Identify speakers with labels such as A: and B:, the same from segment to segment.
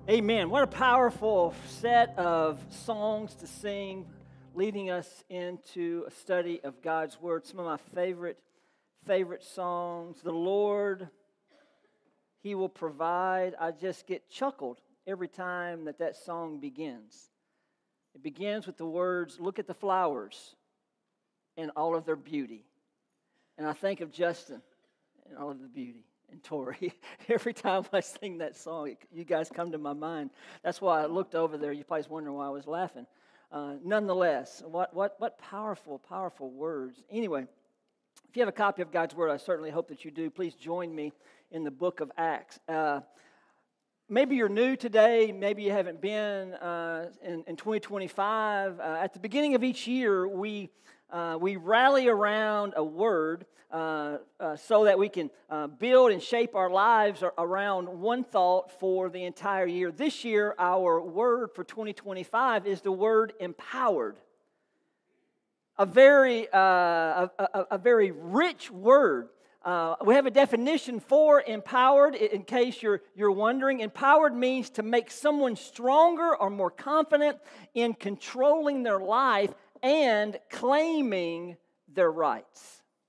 A: Amen. What a powerful set of songs to sing, leading us into a study of God's Word. Some of my favorite songs. The Lord, He will provide. I just get chuckled every time that song begins. It begins with the words, "Look at the flowers and all of their beauty." And I think of Justin and all of the beauty. And Tori. Every time I sing that song, you guys come to my mind. That's why I looked over there. You probably was wondering why I was laughing. Nonetheless, what powerful words. Anyway, if you have a copy of God's Word, I certainly hope that you do. Please join me in the book of Acts. Maybe you're new today. Maybe you haven't been in 2025. At the beginning of each year, we rally around a word so that we can build and shape our lives around one thought for the entire year. This year, our word for 2025 is the word empowered. A very rich word. We have a definition for empowered, in case you're wondering. Empowered means to make someone stronger or more confident in controlling their life and claiming their rights.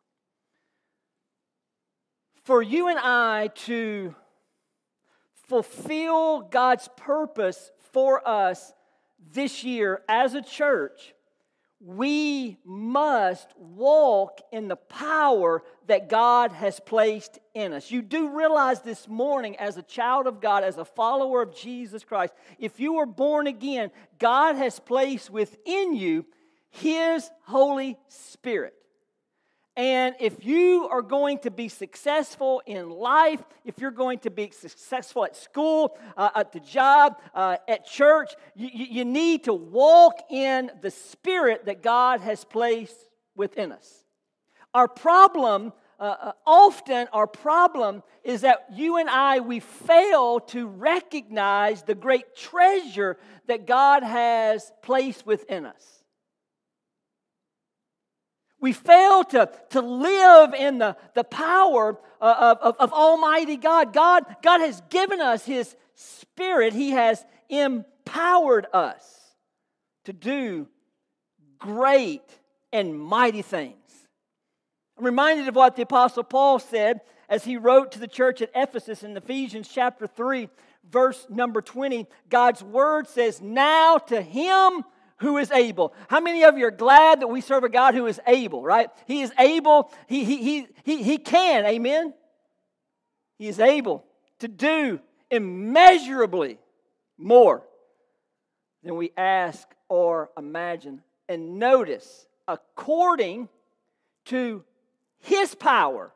A: For you and I to fulfill God's purpose for us this year as a church, we must walk in the power that God has placed in us. You do realize this morning, as a child of God, as a follower of Jesus Christ, if you were born again, God has placed within you His Holy Spirit. And if you are going to be successful in life, if you're going to be successful at school, at the job, at church, you need to walk in the Spirit that God has placed within us. Our problem, often our problem is that you and I, we fail to recognize the great treasure that God has placed within us. We fail to live in the power of Almighty God. God has given us His Spirit. He has empowered us to do great and mighty things. I'm reminded of what the Apostle Paul said as he wrote to the church at Ephesus in Ephesians chapter 3, verse number 20. God's Word says, "Now to Him who is able." How many of you are glad that we serve a God who is able, right? He is able. He can, amen? He is able to do immeasurably more than we ask or imagine. And notice, according to His power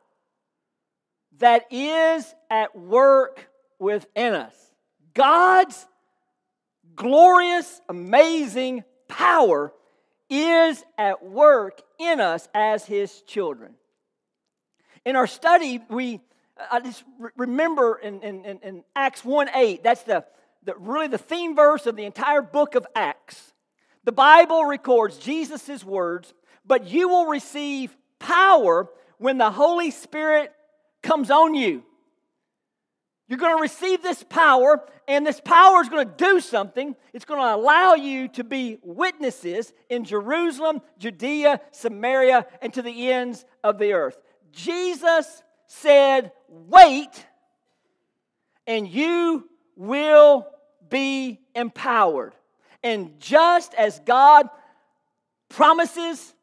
A: that is at work within us. God's glorious, amazing power is at work in us as His children. In our study, I just remember in Acts 1:8, that's really the theme verse of the entire book of Acts. The Bible records Jesus' words, "But you will receive power when the Holy Spirit comes on you." You're going to receive this power, and this power is going to do something. It's going to allow you to be witnesses in Jerusalem, Judea, Samaria, and to the ends of the earth. Jesus said, "Wait, and you will be empowered." And just as God promises,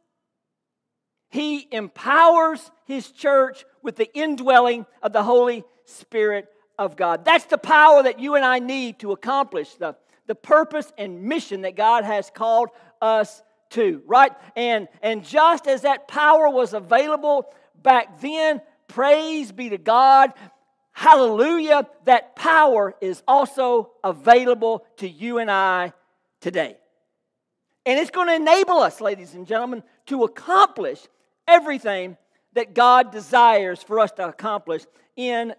A: He empowers His church with the indwelling of the Holy Spirit of God. That's the power that you and I need to accomplish the purpose and mission that God has called us to, right? And just as that power was available back then, praise be to God, hallelujah, that power is also available to you and I today. And it's going to enable us, ladies and gentlemen, to accomplish everything that God desires for us to accomplish in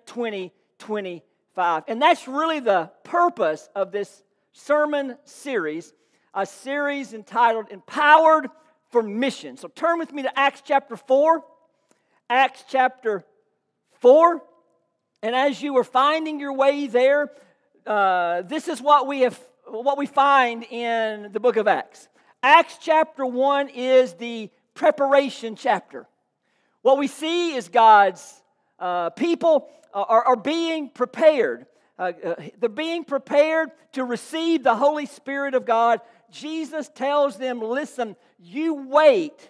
A: 2025. And that's really the purpose of this sermon series, a series entitled Empowered for Mission. So turn with me to Acts chapter 4. Acts chapter 4. And as you are finding your way there, this is what we find in the book of Acts. Acts chapter 1 is the preparation chapter. What we see is God's people are being prepared. They're being prepared to receive the Holy Spirit of God. Jesus tells them, listen, you wait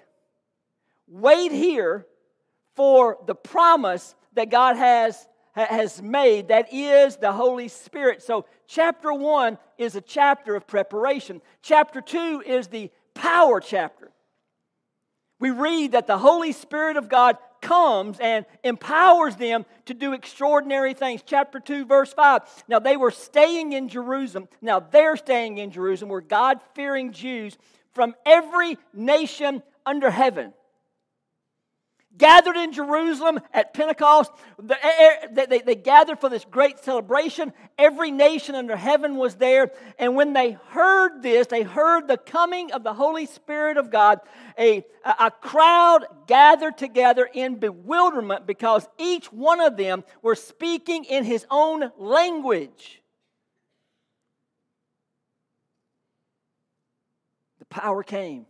A: here for the promise that God has made, that is the Holy Spirit. So chapter 1 is a chapter of preparation. Chapter 2 is the power chapter. We read that the Holy Spirit of God comes and empowers them to do extraordinary things. Chapter 2, verse 5. Now they were staying in Jerusalem. Now they're staying in Jerusalem, were God-fearing Jews from every nation under heaven. Gathered in Jerusalem at Pentecost. They gathered for this great celebration. Every nation under heaven was there. And when they heard this, they heard the coming of the Holy Spirit of God. A crowd gathered together in bewilderment because each one of them were speaking in his own language. The power came.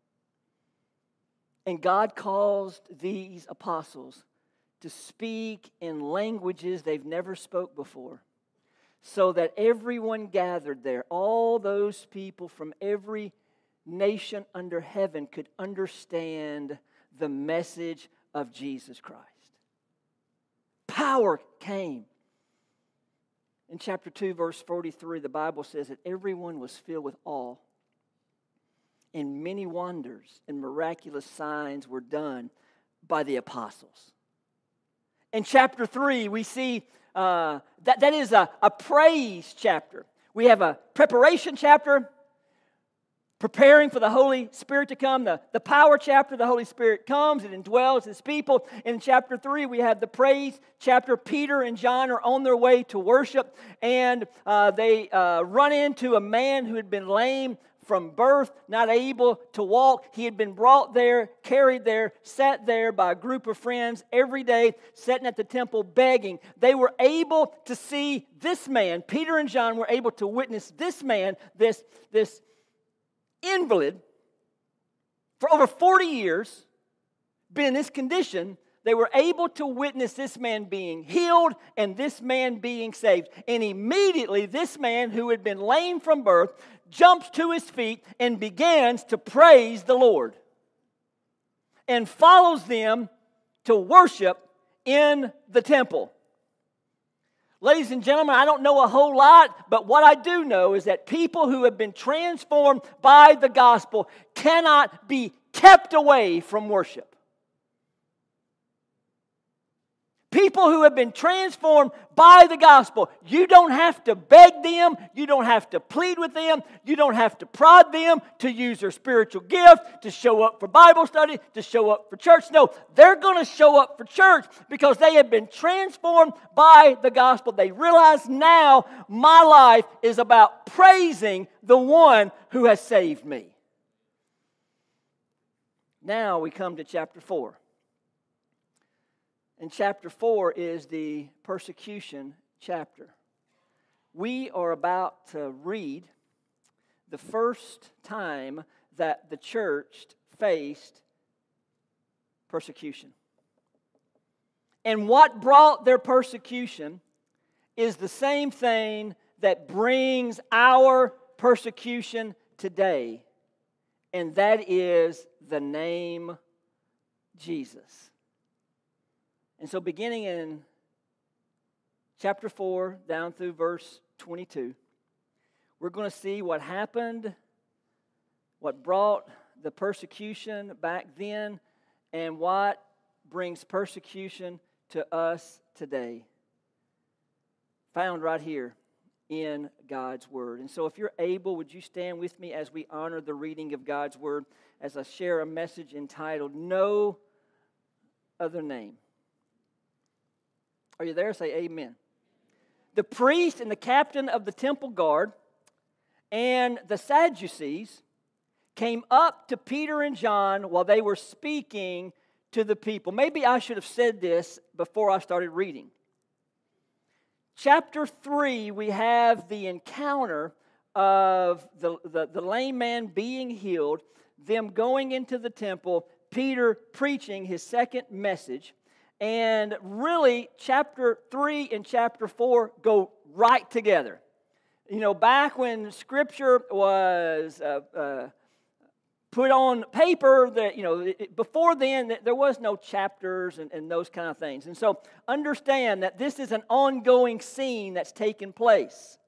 A: And God caused these apostles to speak in languages they've never spoke before, so that everyone gathered there, all those people from every nation under heaven, could understand the message of Jesus Christ. Power came. In chapter 2, verse 43, the Bible says that everyone was filled with awe. And many wonders and miraculous signs were done by the apostles. In chapter 3, we see that is a praise chapter. We have a preparation chapter, preparing for the Holy Spirit to come. The power chapter, the Holy Spirit comes and indwells His people. In chapter 3, we have the praise chapter. Peter and John are on their way to worship, and they run into a man who had been lame from birth, not able to walk. He had been brought there, carried there, sat there by a group of friends every day, sitting at the temple begging. They were able to see this man. Peter and John were able to witness this man, this invalid, for over 40 years, been in this condition. They were able to witness this man being healed and this man being saved. And immediately this man who had been lame from birth jumps to his feet and begins to praise the Lord. And follows them to worship in the temple. Ladies and gentlemen, I don't know a whole lot, but what I do know is that people who have been transformed by the gospel cannot be kept away from worship. People who have been transformed by the gospel, you don't have to beg them, you don't have to plead with them, you don't have to prod them to use their spiritual gift, to show up for Bible study, to show up for church. No, they're going to show up for church because they have been transformed by the gospel. They realize now my life is about praising the one who has saved me. Now we come to chapter 4. And chapter 4 is the persecution chapter. We are about to read the first time that the church faced persecution. And what brought their persecution is the same thing that brings our persecution today. And that is the name Jesus. And so beginning in chapter 4 down through verse 22, we're going to see what happened, what brought the persecution back then, and what brings persecution to us today. Found right here in God's Word. And so if you're able, would you stand with me as we honor the reading of God's Word as I share a message entitled, No Other Name. Are you there? Say amen. The priest and the captain of the temple guard and the Sadducees came up to Peter and John while they were speaking to the people. Maybe I should have said this before I started reading. chapter 3, we have the encounter of the lame man being healed, them going into the temple, Peter preaching his second message. And really, chapter 3 and chapter 4 go right together. You know, back when Scripture was put on paper, that before then there was no chapters and those kind of things. And so understand that this is an ongoing scene that's taking place.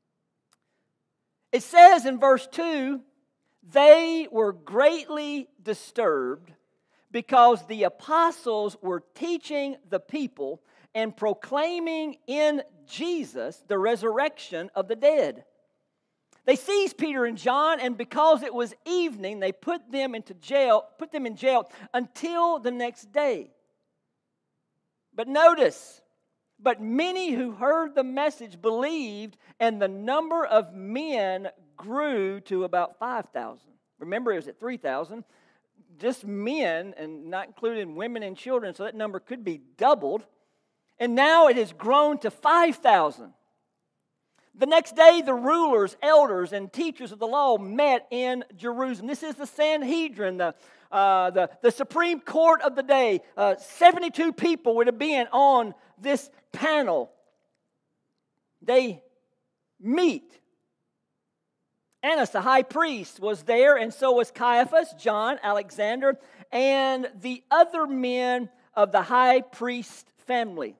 A: It says in verse 2, they were greatly disturbed because the apostles were teaching the people and proclaiming in Jesus the resurrection of the dead. They seized Peter and John, and because it was evening, they put them in jail until the next day. But notice, but many who heard the message believed, and the number of men grew to about 5,000. Remember, it was at 3,000. Just men, and not including women and children, so that number could be doubled. And now it has grown to 5,000. The next day, the rulers, elders, and teachers of the law met in Jerusalem. This is the Sanhedrin, the Supreme Court of the day. 72 people would have been on this panel. They meet. Annas, the high priest, was there, and so was Caiaphas, John, Alexander, and the other men of the high priest family.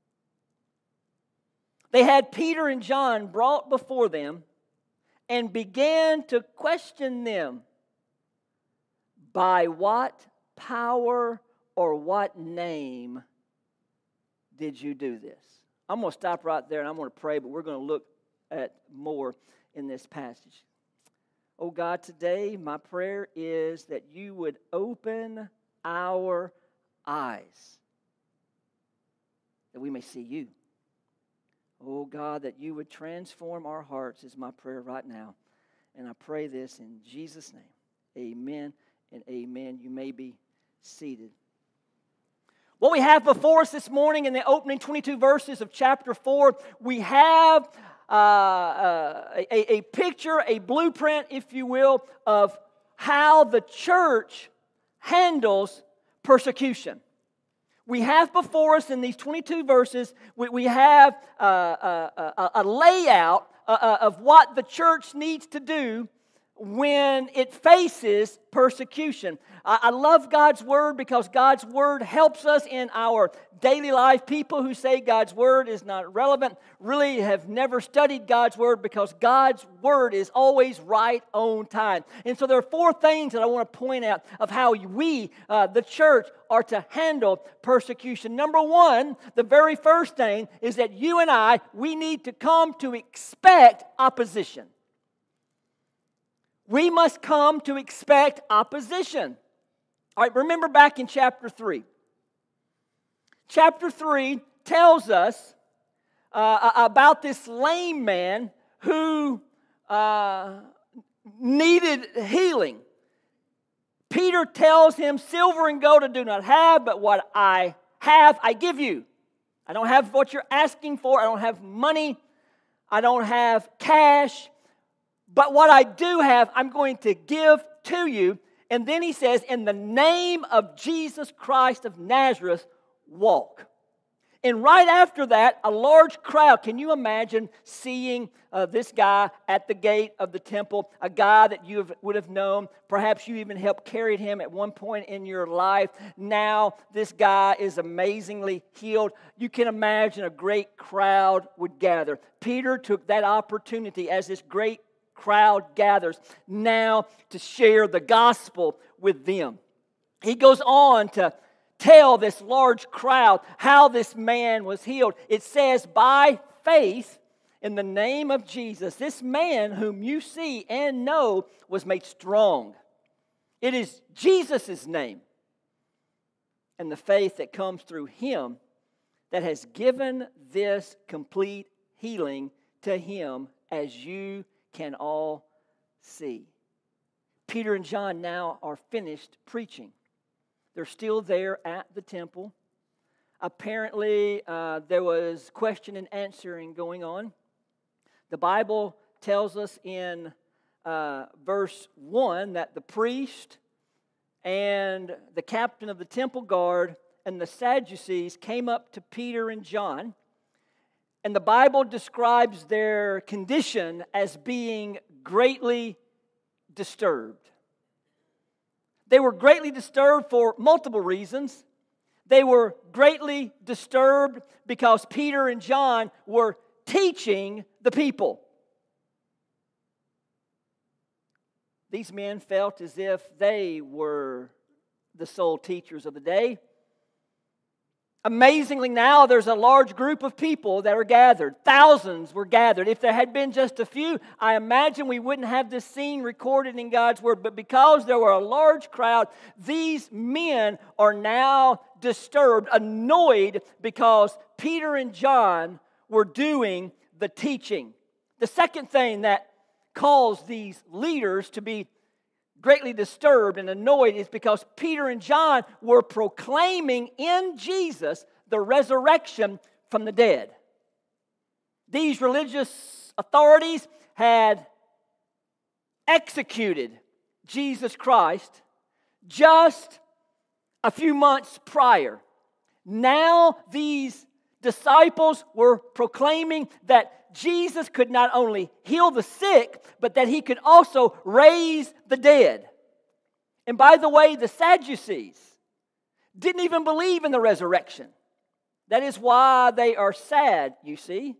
A: They had Peter and John brought before them and began to question them. By what power or what name did you do this? I'm going to stop right there and I'm going to pray, but we're going to look at more in this passage. Oh God, today my prayer is that you would open our eyes, that we may see you. Oh God, that you would transform our hearts is my prayer right now. And I pray this in Jesus' name. Amen and amen. You may be seated. What we have before us this morning in the opening 22 verses of chapter 4, we have a picture, a blueprint, if you will, of how the church handles persecution. We have before us in these 22 verses, we have a layout of what the church needs to do when it faces persecution. I love God's Word because God's Word helps us in our daily life. People who say God's Word is not relevant really have never studied God's Word because God's Word is always right on time. And so there are 4 things that I want to point out of how we, the church, are to handle persecution. Number 1, the very first thing is that you and I, we need to come to expect opposition. We must come to expect opposition. All right, remember back in chapter 3. Chapter 3 tells us about this lame man who needed healing. Peter tells him, silver and gold I do not have, but what I have I give you. I don't have what you're asking for. I don't have money. I don't have cash. But what I do have, I'm going to give to you. And then he says, in the name of Jesus Christ of Nazareth, walk. And right after that, a large crowd. Can you imagine seeing this guy at the gate of the temple? A guy that you would have known. Perhaps you even helped carry him at one point in your life. Now this guy is amazingly healed. You can imagine a great crowd would gather. Peter took that opportunity as this great crowd gathers now to share the gospel with them. He goes on to tell this large crowd how this man was healed. It says, by faith in the name of Jesus, this man whom you see and know was made strong. It is Jesus' name and the faith that comes through him that has given this complete healing to him, as you can all see. Peter and John now are finished preaching. They're still there at the temple. Apparently, there was question and answering going on. The Bible tells us in verse 1 that the priest and the captain of the temple guard and the Sadducees came up to Peter and John, and the Bible describes their condition as being greatly disturbed. They were greatly disturbed for multiple reasons. They were greatly disturbed because Peter and John were teaching the people. These men felt as if they were the sole teachers of the day. Amazingly now, there's a large group of people that are gathered. Thousands were gathered. If there had been just a few, I imagine we wouldn't have this scene recorded in God's Word. But because there were a large crowd, these men are now disturbed, annoyed because Peter and John were doing the teaching. The second thing that caused these leaders to be greatly disturbed and annoyed is because Peter and John were proclaiming in Jesus the resurrection from the dead. These religious authorities had executed Jesus Christ just a few months prior. Now these disciples were proclaiming that Jesus could not only heal the sick, but that He could also raise the dead. And by the way, the Sadducees didn't even believe in the resurrection. That is why they are sad, you see.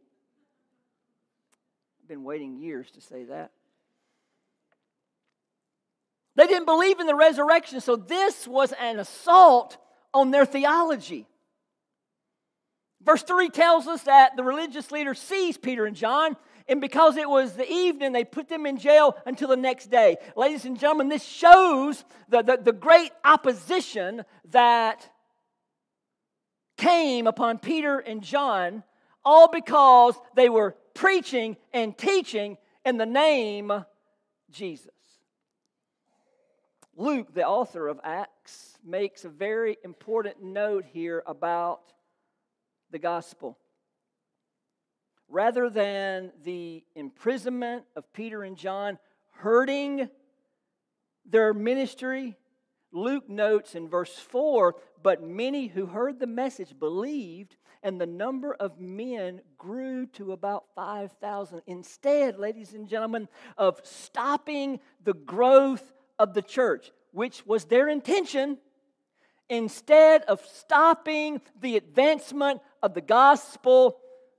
A: I've been waiting years to say that. They didn't believe in the resurrection, so this was an assault on their theology. Verse 3 tells us that the religious leaders seized Peter and John, and because it was the evening, they put them in jail until the next day. Ladies and gentlemen, this shows the great opposition that came upon Peter and John, all because they were preaching and teaching in the name of Jesus. Luke, the author of Acts, makes a very important note here about the gospel. Rather than the imprisonment of Peter and John hurting their ministry, Luke notes in verse 4, but many who heard the message believed, and the number of men grew to about 5,000. Instead, ladies and gentlemen, of stopping the growth of the church, which was their intention, instead of stopping the advancement of the gospel,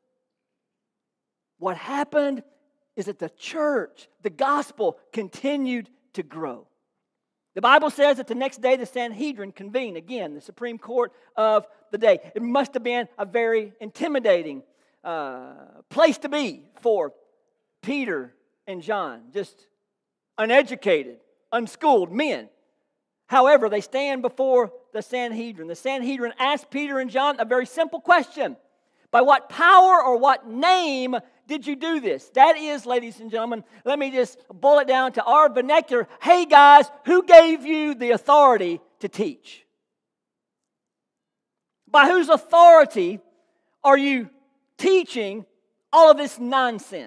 A: what happened is that the church, the gospel, continued to grow. The Bible says that the next day the Sanhedrin convened, again, the Supreme Court of the day. It must have been a very intimidating place to be for Peter and John, just uneducated, unschooled men. However, they stand before the Sanhedrin. The Sanhedrin asked Peter and John a very simple question. By what power or what name did you do this? That is, ladies and gentlemen, let me just boil it down to our vernacular. Hey guys, who gave you the authority to teach? By whose authority are you teaching all of this nonsense?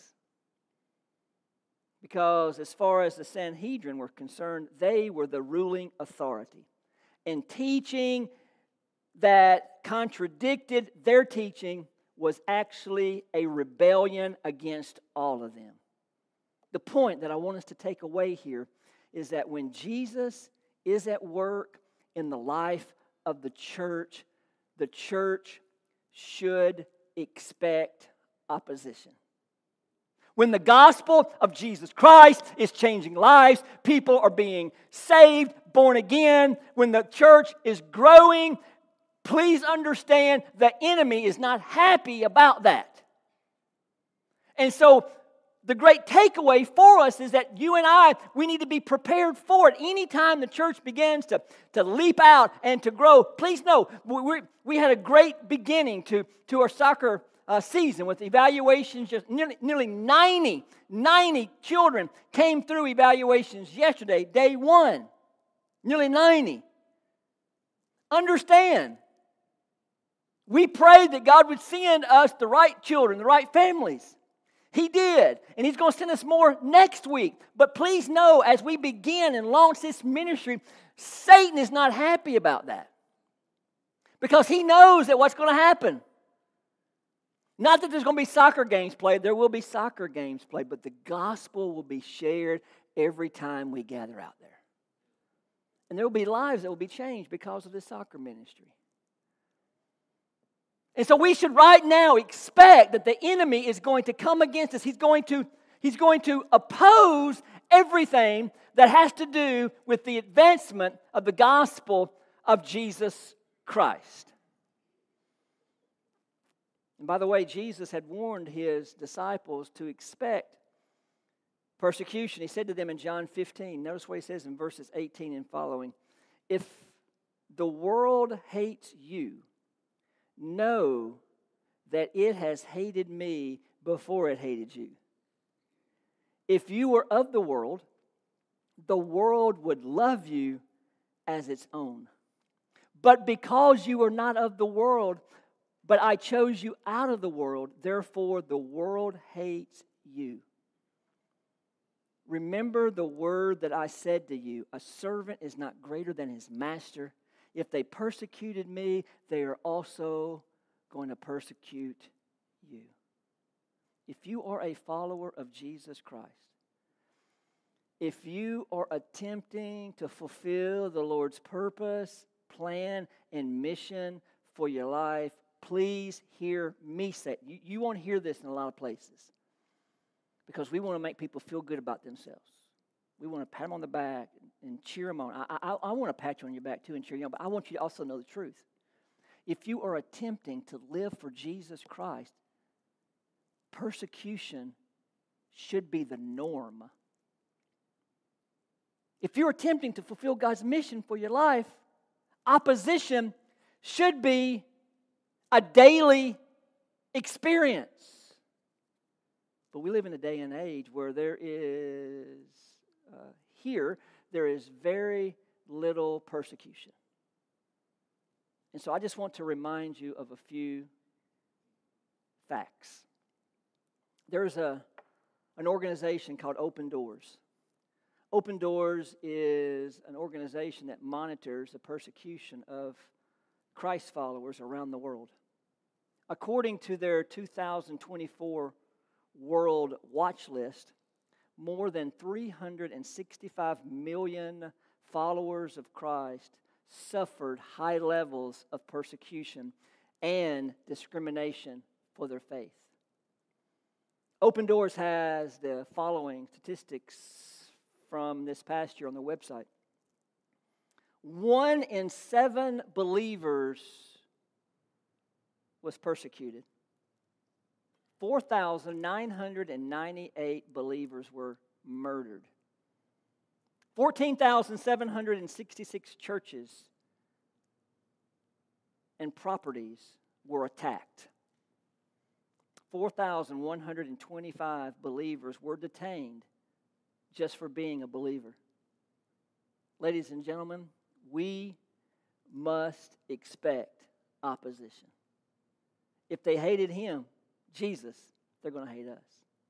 A: Because as far as the Sanhedrin were concerned, they were the ruling authority. And teaching that contradicted their teaching was actually a rebellion against all of them. The point that I want us to take away here is that when Jesus is at work in the life of the church should expect opposition. When the gospel of Jesus Christ is changing lives, people are being saved, born again, when the church is growing, please understand the enemy is not happy about that. And so the great takeaway for us is that you and I, we need to be prepared for it. Anytime the church begins to leap out and to grow, please know, we had a great beginning to our soccer season with evaluations. Just nearly 90 children came through evaluations yesterday, day one. Nearly 90. Understand, We prayed that God would send us the right children, the right families. He did. And He's going to send us more next week. But please know, as we begin and launch this ministry, Satan is not happy about that. Because he knows that what's going to happen. Not that there's going to be soccer games played. There will be soccer games played. But the gospel will be shared every time we gather out there. And there will be lives that will be changed because of this soccer ministry. And so we should right now expect that the enemy is going to come against us. He's going to oppose everything that has to do with the advancement of the gospel of Jesus Christ. And by the way, Jesus had warned His disciples to expect persecution. He said to them in John 15, notice what He says in verses 18 and following, "If the world hates you, know that it has hated me before it hated you. If you were of the world would love you as its own. But because you are not of the world, but I chose you out of the world, therefore the world hates you. Remember the word that I said to you, a servant is not greater than his master. If they persecuted me, they are also going to persecute you." If you are a follower of Jesus Christ, if you are attempting to fulfill the Lord's purpose, plan, and mission for your life, please hear me say it. You won't hear this in a lot of places because we want to make people feel good about themselves. We want to pat them on the back and cheer them on. I want to pat you on your back too and cheer you on, but I want you to also know the truth. If you are attempting to live for Jesus Christ, persecution should be the norm. If you're attempting to fulfill God's mission for your life, opposition should be a daily experience. But we live in a day and age where there is very little persecution. And so I just want to remind you of a few facts. There's an organization called Open Doors. Open Doors is an organization that monitors the persecution of Christ followers around the world. According to their 2024 World Watch List, more than 365 million followers of Christ suffered high levels of persecution and discrimination for their faith. Open Doors has the following statistics from this past year on their website. 1 in 7 believers was persecuted. 4,998 believers were murdered. 14,766 churches and properties were attacked. 4,125 believers were detained just for being a believer. Ladies and gentlemen, we must expect opposition. If they hated Him, Jesus, they're going to hate us.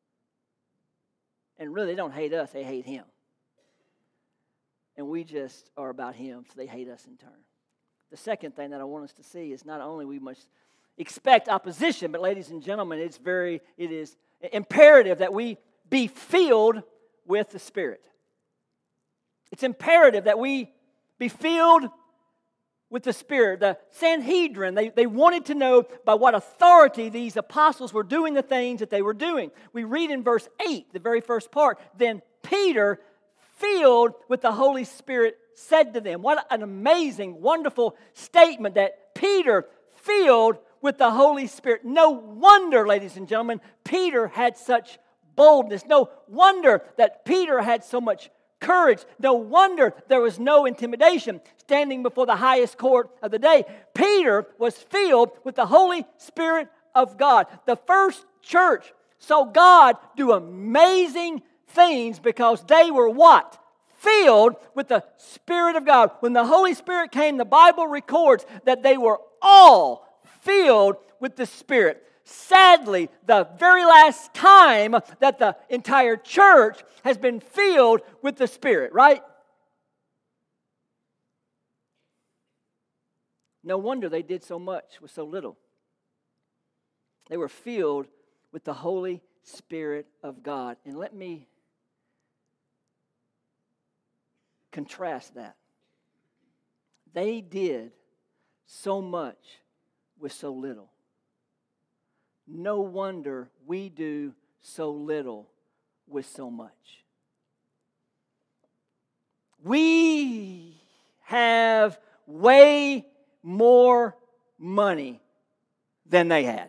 A: And really, they don't hate us, they hate Him. And we just are about Him, so they hate us in turn. The second thing that I want us to see is not only we must expect opposition, but ladies and gentlemen, it is imperative that we be filled with the Spirit. It's imperative that we be filled with the Spirit. The Sanhedrin, they wanted to know by what authority these apostles were doing the things that they were doing. We read in verse 8, the very first part, "Then Peter, filled with the Holy Spirit, said to them." What an amazing, wonderful statement that Peter, filled with the Holy Spirit. No wonder, ladies and gentlemen, Peter had such boldness. No wonder that Peter had so much courage. No wonder there was no intimidation standing before the highest court of the day. Peter was filled with the Holy Spirit of God. The first church saw God do amazing things because they were what? Filled with the Spirit of God. When the Holy Spirit came, the Bible records that they were all filled with the Spirit. Sadly, the very last time that the entire church has been filled with the Spirit, right? No wonder they did so much with so little. They were filled with the Holy Spirit of God. And let me contrast that. They did so much with so little. No wonder we do so little with so much. We have way more money than they had.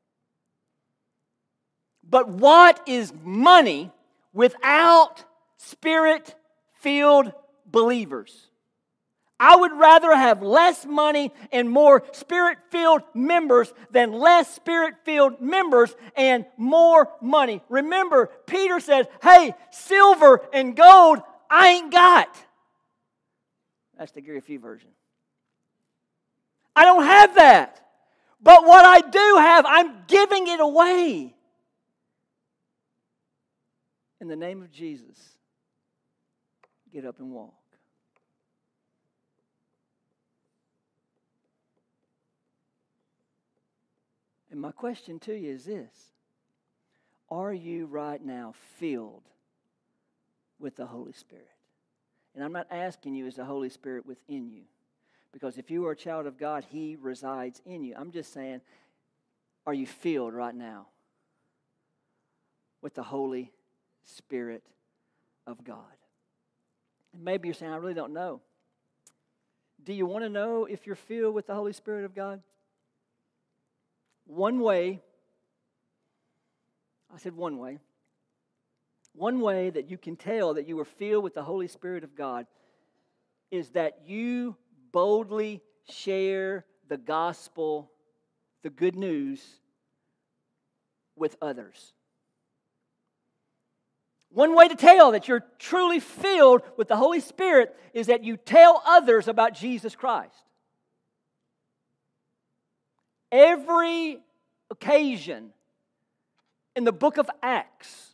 A: But what is money without Spirit-filled believers? I would rather have less money and more Spirit-filled members than less Spirit-filled members and more money. Remember, Peter said, hey, silver and gold I ain't got. That's the Gary Few version. I don't have that. But what I do have, I'm giving it away. In the name of Jesus, get up and walk. And my question to you is this: are you right now filled with the Holy Spirit? And I'm not asking you, is the Holy Spirit within you? Because if you are a child of God, He resides in you. I'm just saying, are you filled right now with the Holy Spirit of God? And maybe you're saying, I really don't know. Do you want to know if you're filled with the Holy Spirit of God? One way that you can tell that you are filled with the Holy Spirit of God is that you boldly share the gospel, the good news, with others. One way to tell that you're truly filled with the Holy Spirit is that you tell others about Jesus Christ. Every occasion in the book of Acts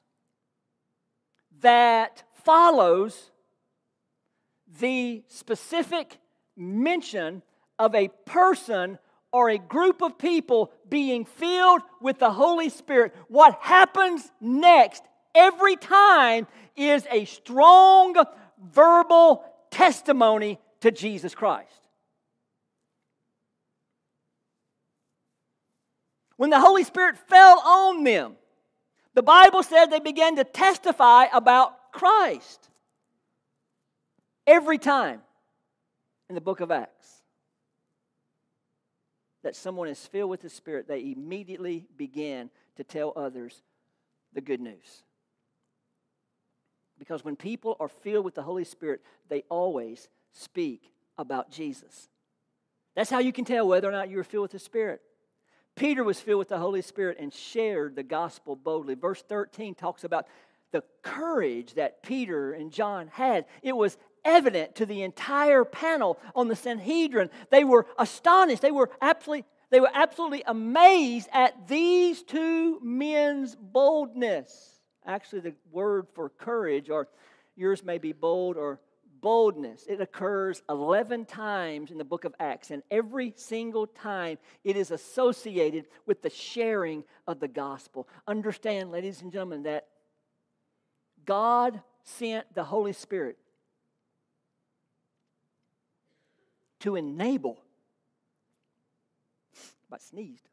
A: that follows the specific mention of a person or a group of people being filled with the Holy Spirit, what happens next every time is a strong verbal testimony to Jesus Christ. When the Holy Spirit fell on them, the Bible said they began to testify about Christ. Every time in the book of Acts that someone is filled with the Spirit, they immediately begin to tell others the good news. Because when people are filled with the Holy Spirit, they always speak about Jesus. That's how you can tell whether or not you are filled with the Spirit. Peter was filled with the Holy Spirit and shared the gospel boldly. Verse 13 talks about the courage that Peter and John had. It was evident to the entire panel on the Sanhedrin. They were astonished. They were absolutely amazed at these two men's boldness. Actually, the word for courage, or yours may be bold or boldness, it occurs 11 times in the book of Acts, and every single time it is associated with the sharing of the gospel. Understand, ladies and gentlemen, that God sent the Holy Spirit to enable, I sneezed.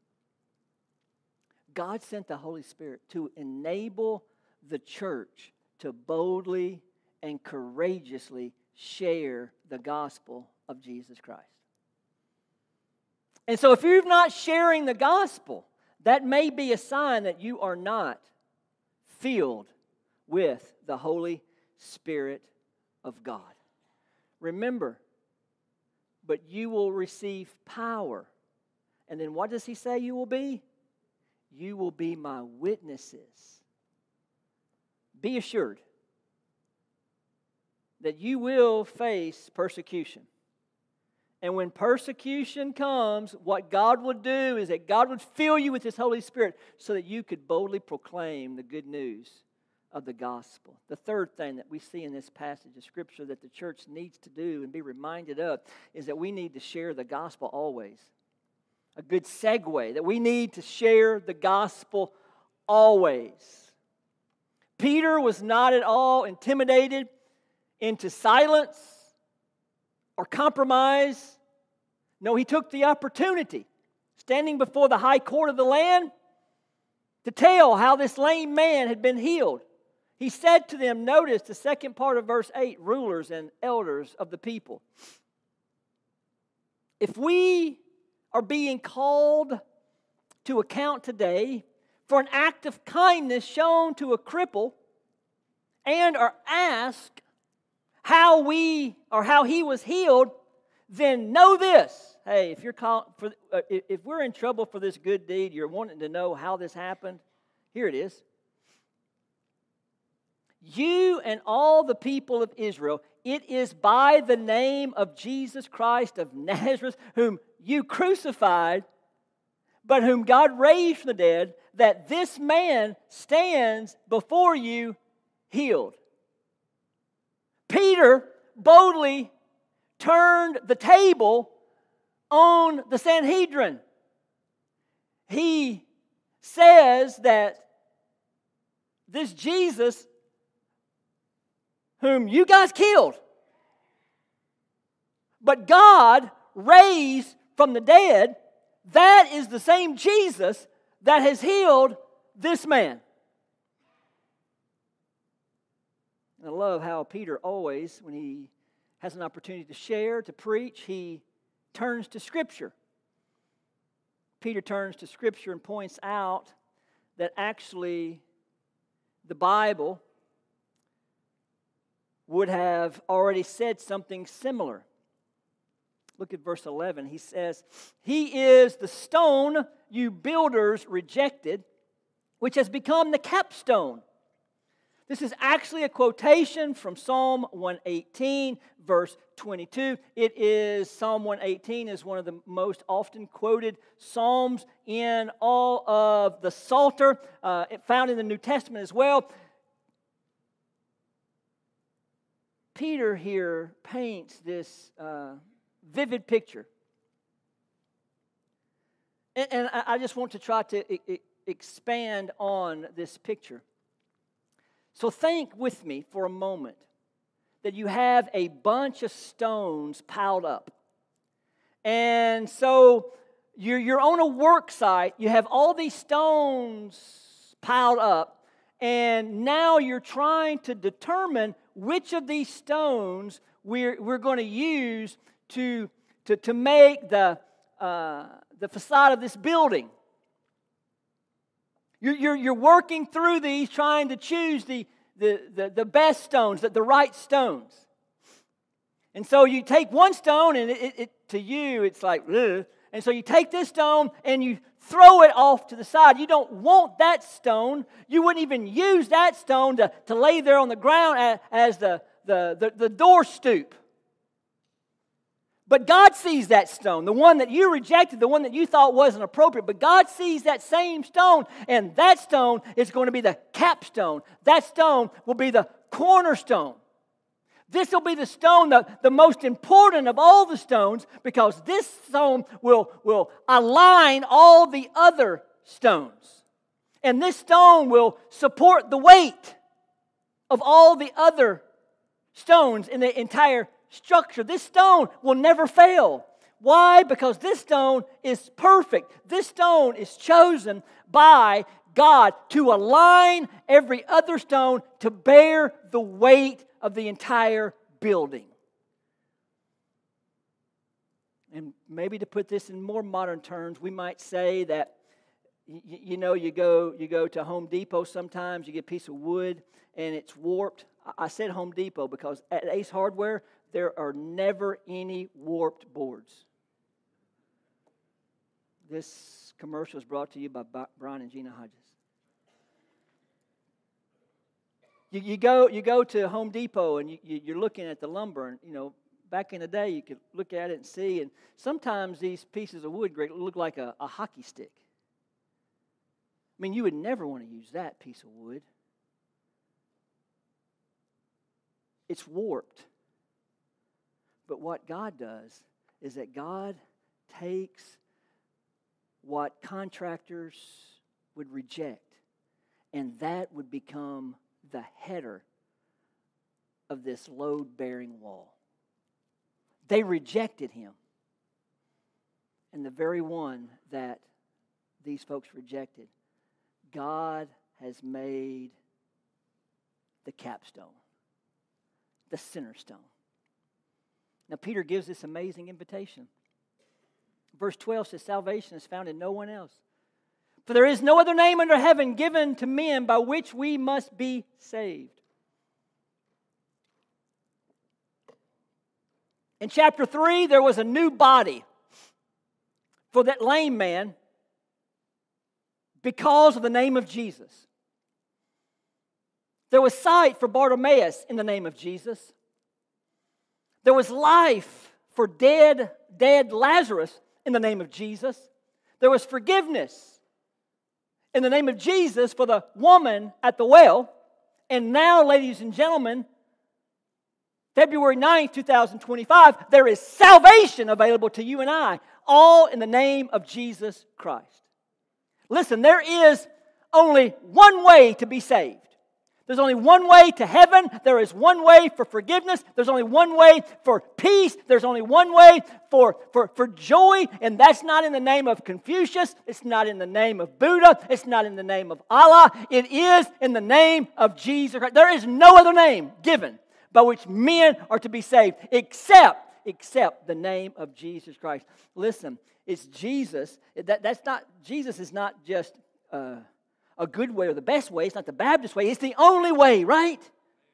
A: God sent the Holy Spirit to enable the church to boldly and courageously share the gospel of Jesus Christ. And so if you're not sharing the gospel, that may be a sign that you are not filled with the Holy Spirit of God. Remember, but you will receive power. And then what does he say you will be? You will be my witnesses. Be assured that you will face persecution. And when persecution comes, what God will do is that God would fill you with His Holy Spirit so that you could boldly proclaim the good news of the gospel. The third thing that we see in this passage of Scripture that the church needs to do and be reminded of is that we need to share the gospel always. A good segue, that we need to share the gospel always. Peter was not at all intimidated into silence or compromise. No, he took the opportunity, standing before the high court of the land, to tell how this lame man had been healed. He said to them, notice the second part of verse 8, rulers and elders of the people. If we are being called to account today for an act of kindness shown to a cripple and are asked how he was healed, then know this. Hey, if we're in trouble for this good deed, you're wanting to know how this happened, here it is. You and all the people of Israel, it is by the name of Jesus Christ of Nazareth, whom you crucified, but whom God raised from the dead, that this man stands before you healed. Peter boldly turned the table on the Sanhedrin. He says that this Jesus, whom you guys killed, but God raised from the dead, that is the same Jesus that has healed this man. And I love how Peter always, when he has an opportunity to share, to preach, he turns to Scripture. Peter turns to Scripture and points out that actually the Bible would have already said something similar. Look at verse 11. He says, He is the stone you builders rejected, which has become the capstone. This is actually a quotation from Psalm 118, verse 22. Psalm 118 is one of the most often quoted psalms in all of the Psalter, found in the New Testament as well. Peter here paints this vivid picture. And I just want to try to expand on this picture. So think with me for a moment that you have a bunch of stones piled up. And so you're on a work site, you have all these stones piled up, and now you're trying to determine which of these stones we're going to use to make the facade of this building. You're working through these, trying to choose the best stones, the right stones. And so you take one stone, and it to you it's like, ugh. And so you take this stone and you throw it off to the side. You don't want that stone. You wouldn't even use that stone to lay there on the ground as the door stoop. But God sees that stone, the one that you rejected, the one that you thought wasn't appropriate. But God sees that same stone, and that stone is going to be the capstone. That stone will be the cornerstone. This will be the stone, the most important of all the stones, because this stone will align all the other stones. And this stone will support the weight of all the other stones in the entire structure. This stone will never fail. Why? Because this stone is perfect. This stone is chosen by God to align every other stone to bear the weight of the entire building. And maybe to put this in more modern terms, we might say that you go to Home Depot sometimes, you get a piece of wood and it's warped. I said Home Depot because at Ace Hardware there are never any warped boards. This commercial is brought to you by Brian and Gina Hodges. You go to Home Depot and you're looking at the lumber, and back in the day, you could look at it and see, and sometimes these pieces of wood, Greg, look like a hockey stick. I mean, you would never want to use that piece of wood. It's warped. But what God does is that God takes what contractors would reject, and that would become the header of this load-bearing wall. They rejected him. And the very one that these folks rejected, God has made the capstone, the center stone. Now, Peter gives this amazing invitation. Verse 12 says, salvation is found in no one else. For there is no other name under heaven given to men by which we must be saved. In chapter 3, there was a new body for that lame man because of the name of Jesus. There was sight for Bartimaeus in the name of Jesus. There was life for dead Lazarus in the name of Jesus. There was forgiveness in the name of Jesus for the woman at the well. And now, ladies and gentlemen, February 9th, 2025, there is salvation available to you and I, all in the name of Jesus Christ. Listen, there is only one way to be saved. There's only one way to heaven. There is one way for forgiveness. There's only one way for peace. There's only one way for joy. And that's not in the name of Confucius. It's not in the name of Buddha. It's not in the name of Allah. It is in the name of Jesus Christ. There is no other name given by which men are to be saved except the name of Jesus Christ. Listen, it's Jesus. Jesus is not just a good way or the best way. It's not the Baptist way. It's the only way, right?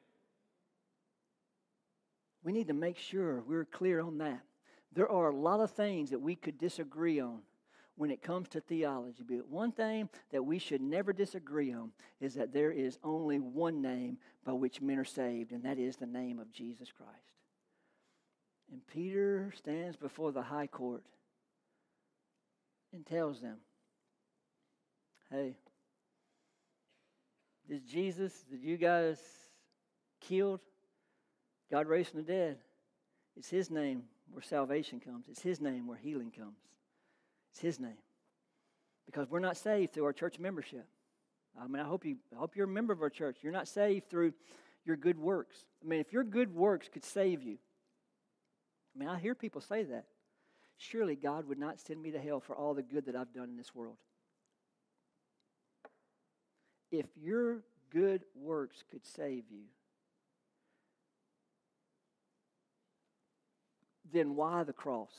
A: We need to make sure we're clear on that. There are a lot of things that we could disagree on when it comes to theology. But one thing that we should never disagree on is that there is only one name by which men are saved, and that is the name of Jesus Christ. And Peter stands before the high court and tells them, hey, this Jesus that you guys killed, God raised from the dead, it's His name where salvation comes. It's His name where healing comes. It's His name. Because we're not saved through our church membership. I mean, I hope you're a member of our church. You're not saved through your good works. I mean, if your good works could save you, I mean, I hear people say that. Surely God would not send me to hell for all the good that I've done in this world. If your good works could save you, then why the cross?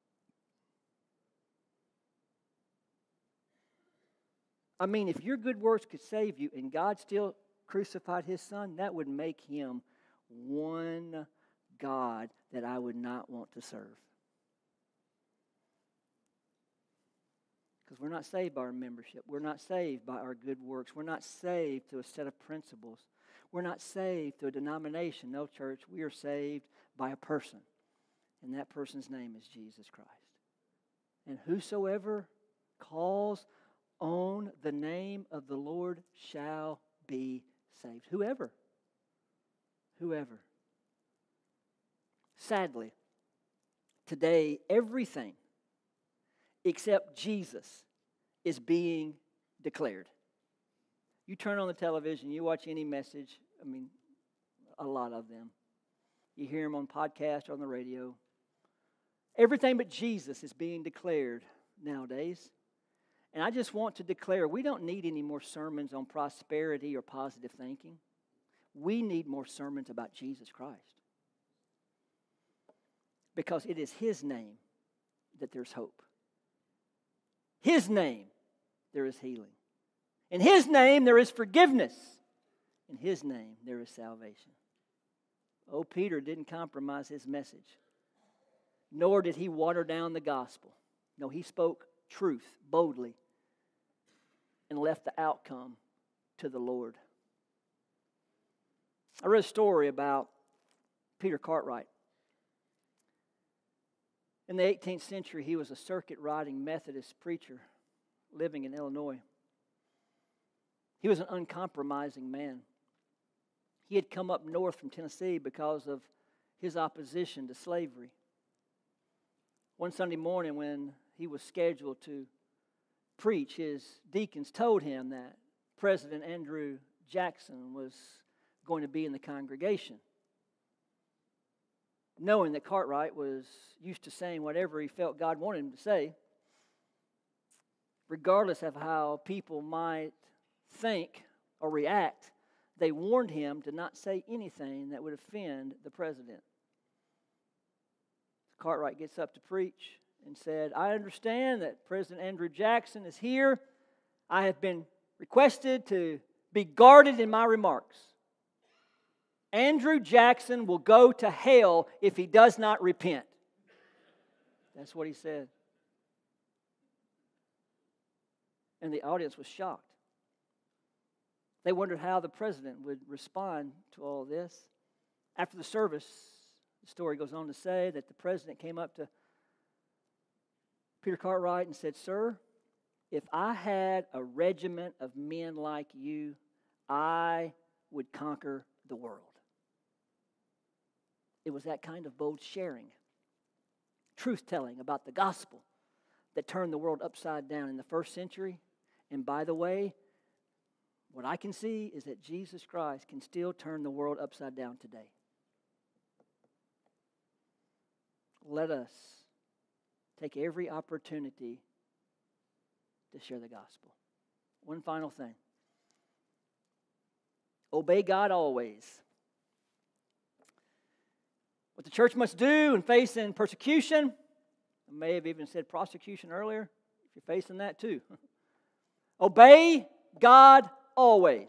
A: I mean, if your good works could save you and God still crucified His Son, that would make Him one God that I would not want to serve. Because we're not saved by our membership. We're not saved by our good works. We're not saved through a set of principles. We're not saved through a denomination. No, church, we are saved by a person. And that person's name is Jesus Christ. And whosoever calls on the name of the Lord shall be saved. Whoever. Sadly, today everything except Jesus is being declared. You turn on the television, you watch any message, I mean, a lot of them. You hear them on podcast or on the radio. Everything but Jesus is being declared nowadays. And I just want to declare, we don't need any more sermons on prosperity or positive thinking. We need more sermons about Jesus Christ. Because it is His name that there's hope. His name, there is healing. In His name, there is forgiveness. In His name, there is salvation. Oh, Peter didn't compromise his message. Nor did he water down the gospel. No, he spoke truth boldly and left the outcome to the Lord. I read a story about Peter Cartwright. In the 18th century, he was a circuit-riding Methodist preacher living in Illinois. He was an uncompromising man. He had come up north from Tennessee because of his opposition to slavery. One Sunday morning when he was scheduled to preach, his deacons told him that President Andrew Jackson was going to be in the congregation. Knowing that Cartwright was used to saying whatever he felt God wanted him to say, regardless of how people might think or react, they warned him to not say anything that would offend the president. Cartwright gets up to preach and said, "I understand that President Andrew Jackson is here. I have been requested to be guarded in my remarks. Andrew Jackson will go to hell if he does not repent." That's what he said. And the audience was shocked. They wondered how the president would respond to all of this. After the service, the story goes on to say that the president came up to Peter Cartwright and said, "Sir, if I had a regiment of men like you, I would conquer the world." It was that kind of bold sharing, truth-telling about the gospel that turned the world upside down in the first century. And by the way, what I can see is that Jesus Christ can still turn the world upside down today. Let us take every opportunity to share the gospel. One final thing. Obey God always. What the church must do in facing persecution, I may have even said prosecution earlier, if you're facing that too. Obey God always.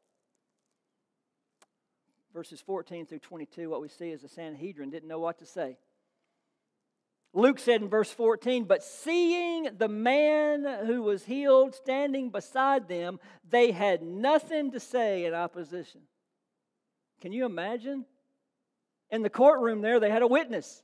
A: Verses 14 through 22, what we see is the Sanhedrin didn't know what to say. Luke said in verse 14, "But seeing the man who was healed standing beside them, they had nothing to say in opposition." Can you imagine? In the courtroom there, they had a witness.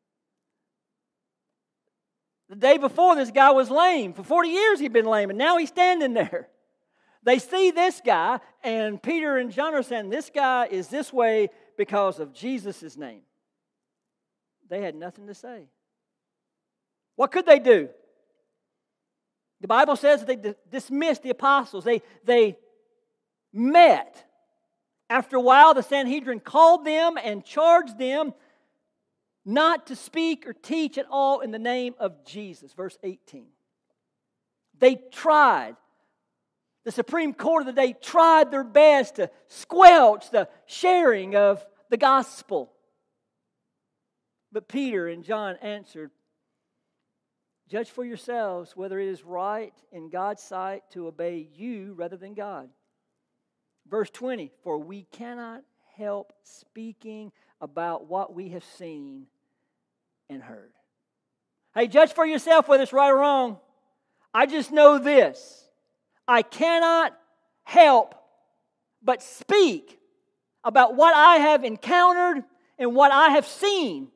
A: The day before, this guy was lame. For 40 years he'd been lame, and now he's standing there. They see this guy, and Peter and John are saying, "This guy is this way because of Jesus' name." They had nothing to say. What could they do? The Bible says that they dismissed the apostles. They met. After a while, the Sanhedrin called them and charged them not to speak or teach at all in the name of Jesus. Verse 18. They tried. The Supreme Court of the day tried their best to squelch the sharing of the gospel. But Peter and John answered, "Judge for yourselves whether it is right in God's sight to obey you rather than God." Verse 20, "For we cannot help speaking about what we have seen and heard." Hey, judge for yourself whether it's right or wrong. I just know this. I cannot help but speak about what I have encountered and what I have seen.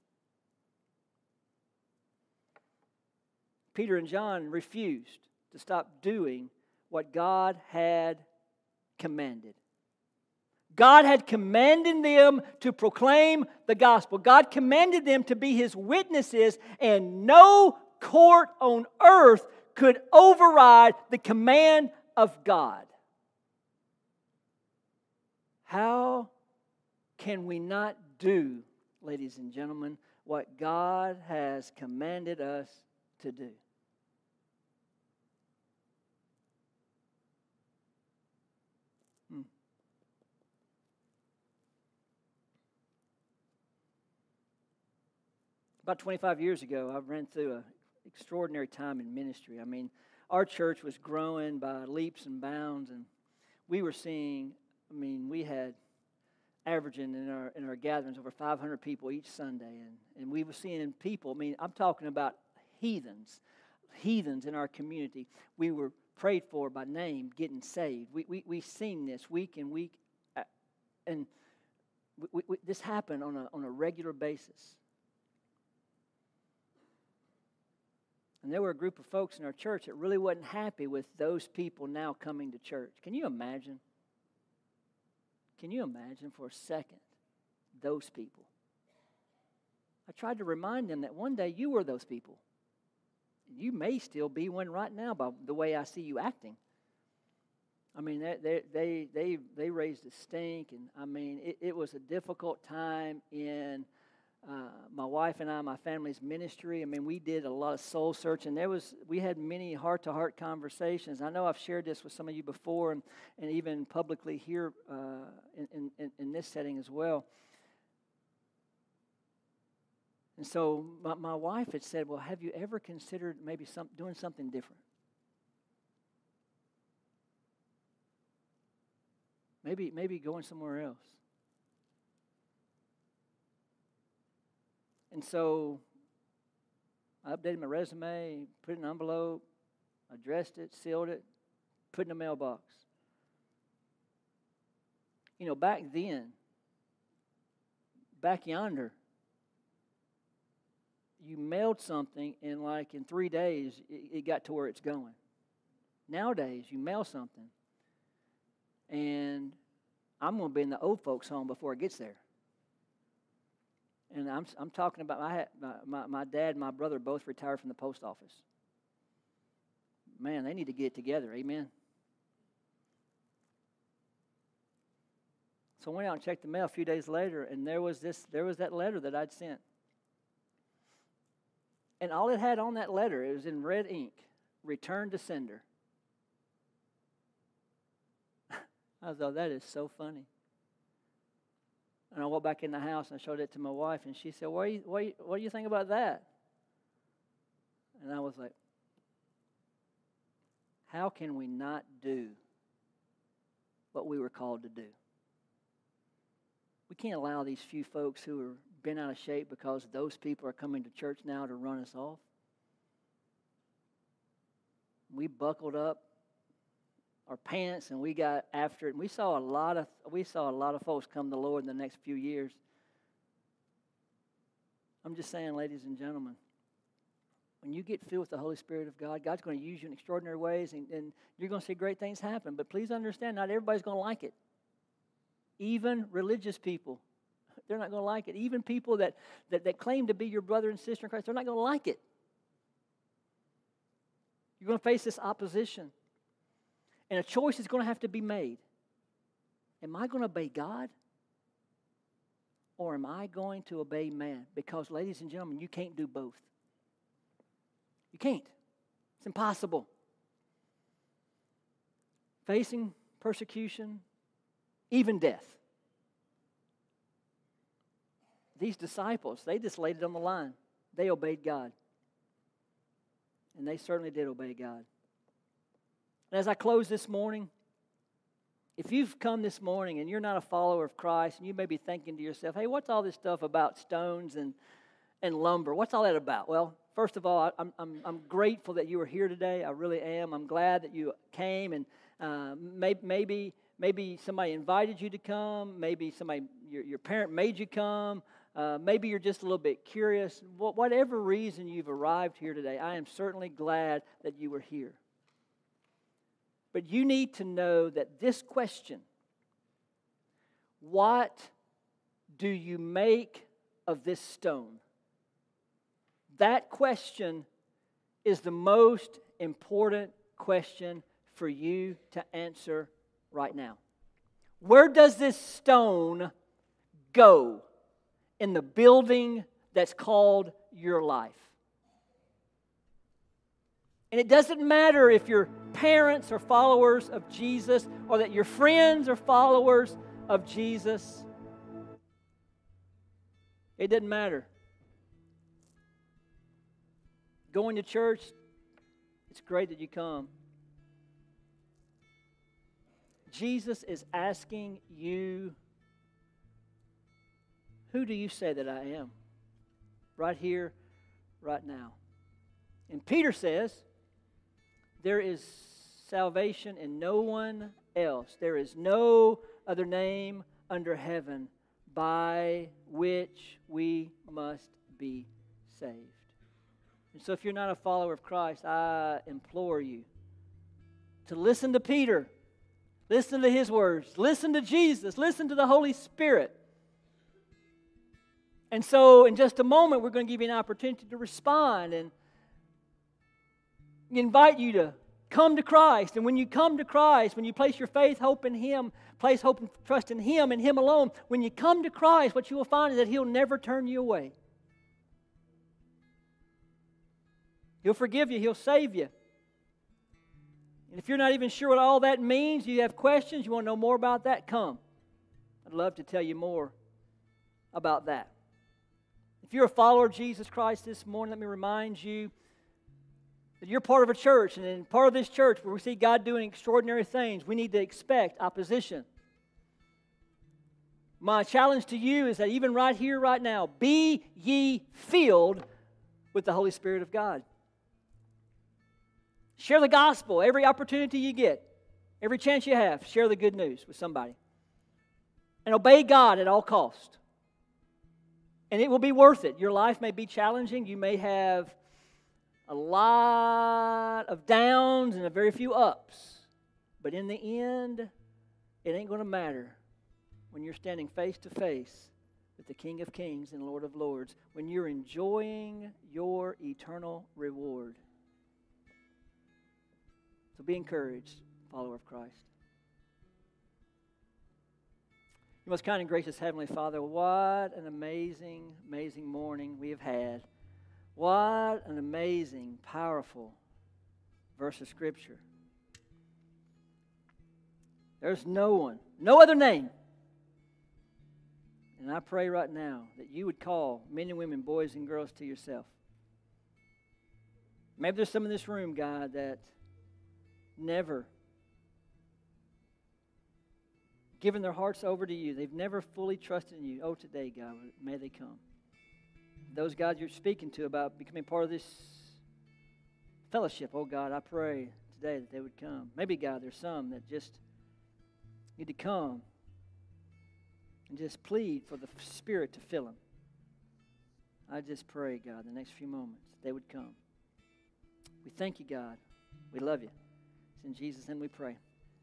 A: Peter and John refused to stop doing what God had commanded. God had commanded them to proclaim the gospel. God commanded them to be His witnesses, and no court on earth could override the command of God. How can we not do, ladies and gentlemen, what God has commanded us to do? About 25 years ago, I ran through an extraordinary time in ministry. I mean, our church was growing by leaps and bounds, and we were seeing, we had averaging in our gatherings over 500 people each Sunday, and we were seeing people, I'm talking about heathens in our community. We were prayed for by name, getting saved. We seen this week in week, and this happened on a regular basis. And there were a group of folks in our church that really wasn't happy with those people now coming to church. Can you imagine? Can you imagine for a second those people? I tried to remind them that one day you were those people. You may still be one right now by the way I see you acting. I mean, they raised a stink, and I mean, it was a difficult time in my wife and I, my family's ministry. I mean, we did a lot of soul searching. We had many heart-to-heart conversations. I know I've shared this with some of you before, and even publicly here in this setting as well. And so my wife had said, well, have you ever considered maybe doing something different? Maybe going somewhere else. And so I updated my resume, put it in an envelope, addressed it, sealed it, put it in a mailbox. You know, back then, back yonder, you mailed something and in 3 days, it got to where it's going. Nowadays, you mail something, and I'm going to be in the old folks' home before it gets there. And I'm talking about, my dad and my brother both retired from the post office. Man, they need to get together, amen? So I went out and checked the mail a few days later, and there was that letter that I'd sent. And all it had on that letter, it was in red ink, return to sender. I thought, that is so funny. And I walked back in the house and I showed it to my wife, and she said, what do you think about that? And I was like, how can we not do what we were called to do? We can't allow these few folks who are bent out of shape because those people are coming to church now to run us off. We buckled up our pants and we got after it. And we saw a lot of folks come to the Lord in the next few years. I'm just saying, ladies and gentlemen, when you get filled with the Holy Spirit of God, God's going to use you in extraordinary ways, and you're going to see great things happen. But please understand, not everybody's going to like it. Even religious people, they're not going to like it. Even people that claim to be your brother and sister in Christ, they're not going to like it. You're going to face this opposition. And a choice is going to have to be made. Am I going to obey God? Or am I going to obey man? Because, ladies and gentlemen, you can't do both. You can't. It's impossible. Facing persecution, even death. These disciples, they just laid it on the line. They obeyed God. And they certainly did obey God. And as I close this morning, if you've come this morning and you're not a follower of Christ, and you may be thinking to yourself, hey, what's all this stuff about stones and lumber? What's all that about? Well, first of all, I'm grateful that you are here today. I really am. I'm glad that you came, and maybe somebody invited you to come. Maybe your parent made you come. Maybe you're just a little bit curious. Whatever reason you've arrived here today, I am certainly glad that you were here. But you need to know that this question, what do you make of this stone? That question is the most important question for you to answer right now. Where does this stone go in the building that's called your life? And it doesn't matter if your parents are followers of Jesus or that your friends are followers of Jesus. It doesn't matter. Going to church, it's great that you come. Jesus is asking you, who do you say that I am? Right here, right now. And Peter says, there is salvation in no one else. There is no other name under heaven by which we must be saved. And so if you're not a follower of Christ, I implore you to listen to Peter. Listen to his words. Listen to Jesus. Listen to the Holy Spirit. And so in just a moment, we're going to give you an opportunity to respond and invite you to come to Christ. And when you come to Christ, when you place your faith, hope in Him, place hope and trust in Him and Him alone, when you come to Christ, what you will find is that He'll never turn you away. He'll forgive you. He'll save you. And if you're not even sure what all that means, you have questions, you want to know more about that, come. I'd love to tell you more about that. If you're a follower of Jesus Christ this morning, let me remind you that you're part of a church, and in part of this church where we see God doing extraordinary things, we need to expect opposition. My challenge to you is that even right here, right now, be ye filled with the Holy Spirit of God. Share the gospel every opportunity you get, every chance you have. Share the good news with somebody. And obey God at all cost. And it will be worth it. Your life may be challenging. You may have a lot of downs and a very few ups. But in the end, it ain't going to matter when you're standing face to face with the King of Kings and Lord of Lords, when you're enjoying your eternal reward. So be encouraged, follower of Christ. Your most kind and gracious Heavenly Father, what an amazing, amazing morning we have had. What an amazing, powerful verse of Scripture. There's no one, no other name. And I pray right now that you would call men and women, boys and girls to yourself. Maybe there's some in this room, God, that never given their hearts over to you. They've never fully trusted in you. Oh, today, God, may they come. Those, God, you're speaking to about becoming part of this fellowship, oh, God, I pray today that they would come. Maybe, God, there's some that just need to come and just plead for the Spirit to fill them. I just pray, God, the next few moments, they would come. We thank you, God. We love you. It's in Jesus' name we pray.